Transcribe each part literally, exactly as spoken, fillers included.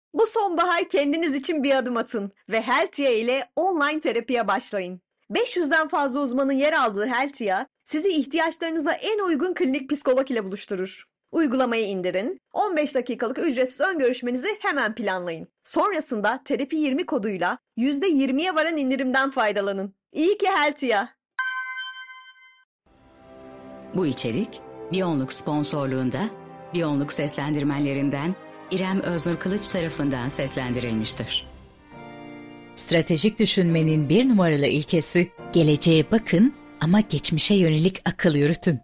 Bu sonbahar kendiniz için bir adım atın ve Heltia ile online terapiye başlayın. beş yüzden fazla uzmanın yer aldığı Heltia, sizi ihtiyaçlarınıza en uygun klinik psikolog ile buluşturur. Uygulamayı indirin, on beş dakikalık ücretsiz ön görüşmenizi hemen planlayın. Sonrasında terapi yirmi koduyla yüzde yirmiye varan indirimden faydalanın. İyi ki Heltia. Bu içerik Biyonluk sponsorluğunda Biyonluk seslendirmenlerinden İrem Öznur Kılıç tarafından seslendirilmiştir. Stratejik düşünmenin bir numaralı ilkesi, geleceğe bakın ama geçmişe yönelik akıl yürütün.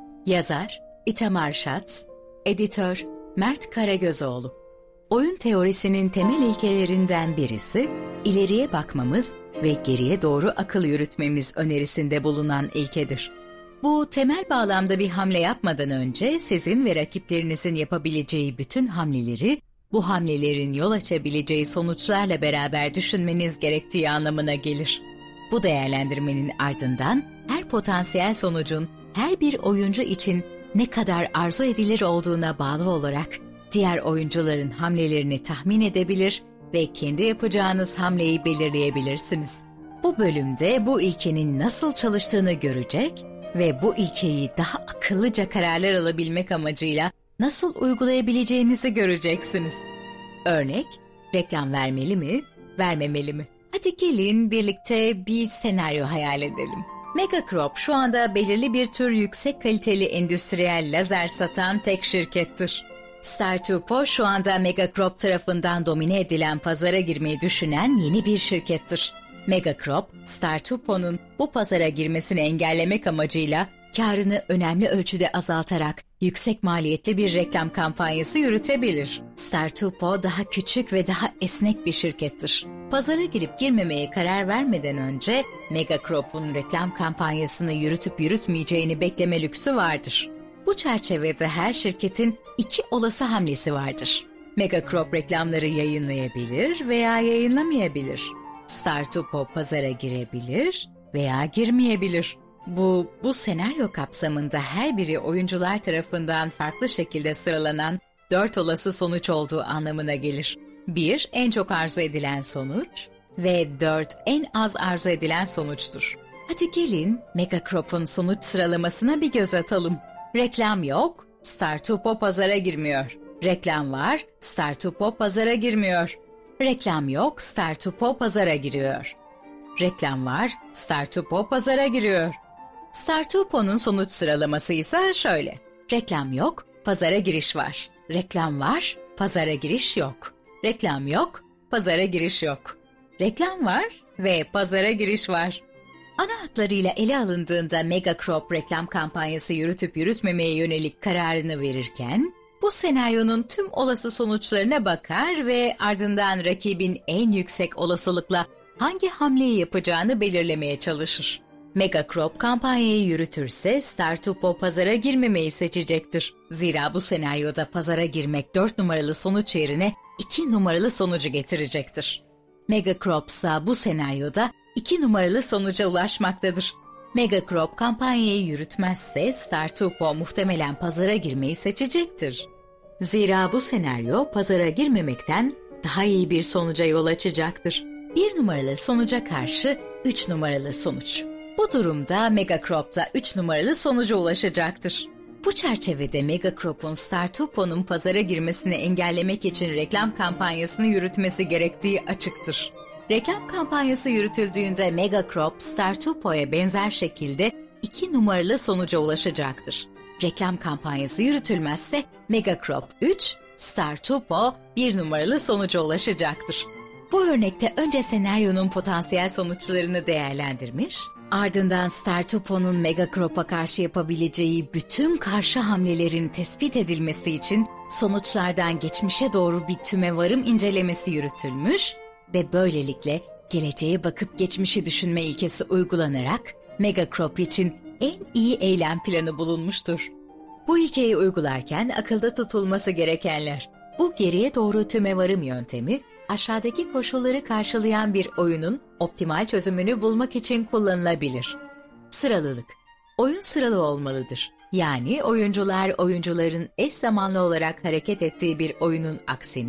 Yazar İtamar Schatz, editör Mert Karagözoğlu. Oyun teorisinin temel ilkelerinden birisi, ileriye bakmamız ve geriye doğru akıl yürütmemiz önerisinde bulunan ilkedir. Bu temel bağlamda bir hamle yapmadan önce sizin ve rakiplerinizin yapabileceği bütün hamleleri, bu hamlelerin yol açabileceği sonuçlarla beraber düşünmeniz gerektiği anlamına gelir. Bu değerlendirmenin ardından her potansiyel sonucun her bir oyuncu için ne kadar arzu edilir olduğuna bağlı olarak diğer oyuncuların hamlelerini tahmin edebilir ve kendi yapacağınız hamleyi belirleyebilirsiniz. Bu bölümde bu ilkenin nasıl çalıştığını görecek ve bu ilkeyi daha akıllıca kararlar alabilmek amacıyla nasıl uygulayabileceğinizi göreceksiniz. Örnek, reklam vermeli mi, vermemeli mi? Hadi gelin birlikte bir senaryo hayal edelim. Megacrop şu anda belirli bir tür yüksek kaliteli endüstriyel lazer satan tek şirkettir. Startupo şu anda Megacrop tarafından domine edilen pazara girmeyi düşünen yeni bir şirkettir. Megacrop, Startupo'nun bu pazara girmesini engellemek amacıyla karını önemli ölçüde azaltarak yüksek maliyetli bir reklam kampanyası yürütebilir. Startupo daha küçük ve daha esnek bir şirkettir. Pazara girip girmemeye karar vermeden önce Megacrop'un reklam kampanyasını yürütüp yürütmeyeceğini bekleme lüksü vardır. Bu çerçevede her şirketin iki olası hamlesi vardır. Megacrop reklamları yayınlayabilir veya yayınlamayabilir. Startupo pazara girebilir veya girmeyebilir. Bu, bu senaryo kapsamında her biri oyuncular tarafından farklı şekilde sıralanan dört olası sonuç olduğu anlamına gelir. bir En çok arzu edilen sonuç ve dört En az arzu edilen sonuçtur. Hadi gelin Megacrop'un sonuç sıralamasına bir göz atalım. Reklam yok, Startupo pazara girmiyor. Reklam var, Startupo pazara girmiyor. Reklam yok, Startupo pazara giriyor. Reklam var, Startupo pazara giriyor. Startupo'nun sonuç sıralaması ise şöyle. Reklam yok, pazara giriş var. Reklam var, pazara giriş yok. Reklam yok, pazara giriş yok. Reklam var ve pazara giriş var. Ana hatlarıyla ele alındığında Megacrop reklam kampanyası yürütüp yürütmemeye yönelik kararını verirken, bu senaryonun tüm olası sonuçlarına bakar ve ardından rakibin en yüksek olasılıkla hangi hamleyi yapacağını belirlemeye çalışır. Megacrop kampanyayı yürütürse Startupo pazara girmemeyi seçecektir. Zira bu senaryoda pazara girmek dört numaralı sonuç yerine iki numaralı sonucu getirecektir. Megacrop ise bu senaryoda iki numaralı sonuca ulaşmaktadır. Megacrop kampanyayı yürütmezse Startupo muhtemelen pazara girmeyi seçecektir. Zira bu senaryo pazara girmemekten daha iyi bir sonuca yol açacaktır. Bir numaralı sonuca karşı üç numaralı sonuç. Bu durumda Megacrop da üç numaralı sonuca ulaşacaktır. Bu çerçevede Megacrop'un Startupo'nun pazara girmesini engellemek için reklam kampanyasını yürütmesi gerektiği açıktır. Reklam kampanyası yürütüldüğünde Megacrop, Startupo'ya benzer şekilde iki numaralı sonuca ulaşacaktır. Reklam kampanyası yürütülmezse Megacrop üç, Startupo bir numaralı sonuca ulaşacaktır. Bu örnekte önce senaryonun potansiyel sonuçlarını değerlendirmiş, ardından Startupo'nun Megacrop'a karşı yapabileceği bütün karşı hamlelerin tespit edilmesi için sonuçlardan geçmişe doğru bir tümevarım incelemesi yürütülmüş ve böylelikle geleceğe bakıp geçmişi düşünme ilkesi uygulanarak Megacrop için en iyi eylem planı bulunmuştur. Bu ilkeyi uygularken akılda tutulması gerekenler. Bu geriye doğru tümevarım yöntemi, aşağıdaki koşulları karşılayan bir oyunun optimal çözümünü bulmak için kullanılabilir. Sıralılık. Oyun sıralı olmalıdır. Yani oyuncular oyuncuların eş zamanlı olarak hareket ettiği bir oyunun aksine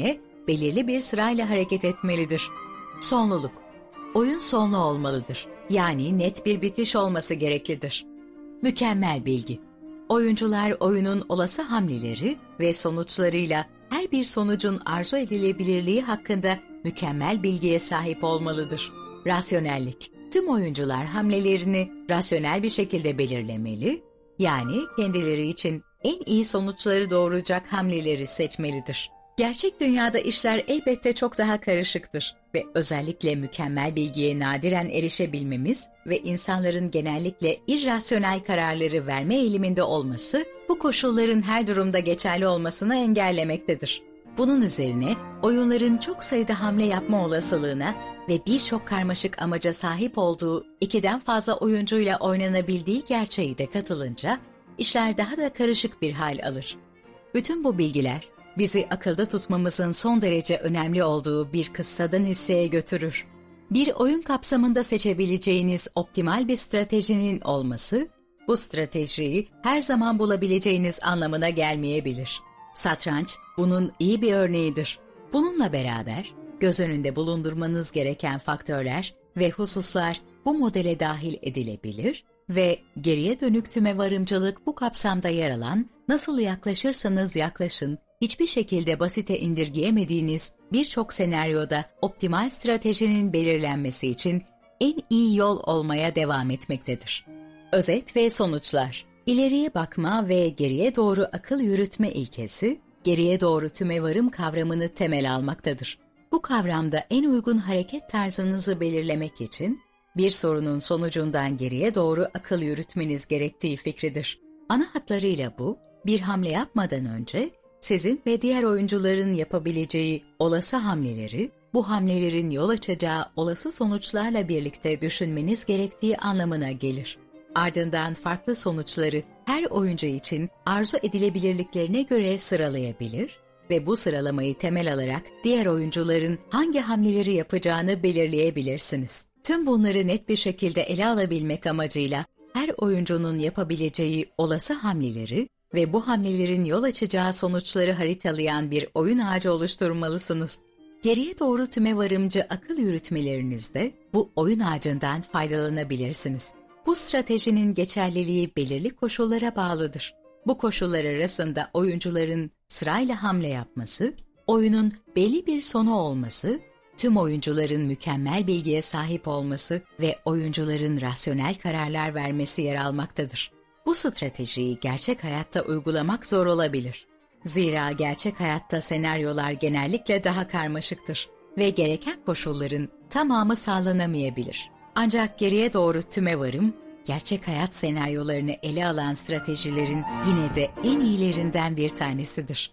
belirli bir sırayla hareket etmelidir. Sonluluk. Oyun sonlu olmalıdır. Yani net bir bitiş olması gereklidir. Mükemmel bilgi. Oyuncular oyunun olası hamleleri ve sonuçlarıyla her bir sonucun arzu edilebilirliği hakkında mükemmel bilgiye sahip olmalıdır. Rasyonellik. Tüm oyuncular hamlelerini rasyonel bir şekilde belirlemeli, yani kendileri için en iyi sonuçları doğuracak hamleleri seçmelidir. Gerçek dünyada işler elbette çok daha karışıktır ve özellikle mükemmel bilgiye nadiren erişebilmemiz ve insanların genellikle irrasyonel kararları verme eğiliminde olması, bu koşulların her durumda geçerli olmasını engellemektedir. Bunun üzerine oyunların çok sayıda hamle yapma olasılığına ve birçok karmaşık amaca sahip olduğu ikiden fazla oyuncuyla oynanabildiği gerçeği de katılınca, işler daha da karışık bir hal alır. Bütün bu bilgiler, bizi akılda tutmamızın son derece önemli olduğu bir kıssadan hisseye götürür. Bir oyun kapsamında seçebileceğiniz optimal bir stratejinin olması, bu stratejiyi her zaman bulabileceğiniz anlamına gelmeyebilir. Satranç, bunun iyi bir örneğidir. Bununla beraber, göz önünde bulundurmanız gereken faktörler ve hususlar bu modele dahil edilebilir ve geriye dönük tümevarımcılık bu kapsamda yer alan, nasıl yaklaşırsanız yaklaşın, hiçbir şekilde basite indirgeyemediğiniz birçok senaryoda optimal stratejinin belirlenmesi için en iyi yol olmaya devam etmektedir. Özet ve sonuçlar. İleriye bakma ve geriye doğru akıl yürütme ilkesi, geriye doğru tümevarım kavramını temel almaktadır. Bu kavramda en uygun hareket tarzınızı belirlemek için, bir sorunun sonucundan geriye doğru akıl yürütmeniz gerektiği fikridir. Ana hatlarıyla bu, bir hamle yapmadan önce, sizin ve diğer oyuncuların yapabileceği olası hamleleri, bu hamlelerin yol açacağı olası sonuçlarla birlikte düşünmeniz gerektiği anlamına gelir. Ardından farklı sonuçları her oyuncu için arzu edilebilirliklerine göre sıralayabilir ve bu sıralamayı temel alarak diğer oyuncuların hangi hamleleri yapacağını belirleyebilirsiniz. Tüm bunları net bir şekilde ele alabilmek amacıyla her oyuncunun yapabileceği olası hamleleri ve bu hamlelerin yol açacağı sonuçları haritalayan bir oyun ağacı oluşturmalısınız. Geriye doğru tümevarımcı akıl yürütmelerinizde bu oyun ağacından faydalanabilirsiniz. Bu stratejinin geçerliliği belirli koşullara bağlıdır. Bu koşullar arasında oyuncuların sırayla hamle yapması, oyunun belli bir sonu olması, tüm oyuncuların mükemmel bilgiye sahip olması ve oyuncuların rasyonel kararlar vermesi yer almaktadır. Bu stratejiyi gerçek hayatta uygulamak zor olabilir. Zira gerçek hayatta senaryolar genellikle daha karmaşıktır ve gereken koşulların tamamı sağlanamayabilir. Ancak geriye doğru tümevarım, gerçek hayat senaryolarını ele alan stratejilerin yine de en iyilerinden bir tanesidir.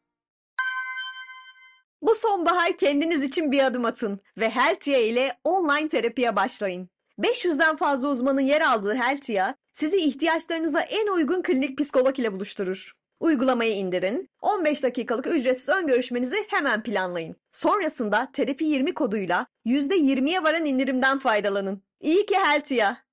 Bu sonbahar kendiniz için bir adım atın ve Heltia ile online terapiye başlayın. beş yüzden fazla uzmanın yer aldığı Heltia, sizi ihtiyaçlarınıza en uygun klinik psikolog ile buluşturur. Uygulamayı indirin, on beş dakikalık ücretsiz ön görüşmenizi hemen planlayın. Sonrasında terapi yirmi koduyla yüzde yirmiye varan indirimden faydalanın. İyi ki Heltia!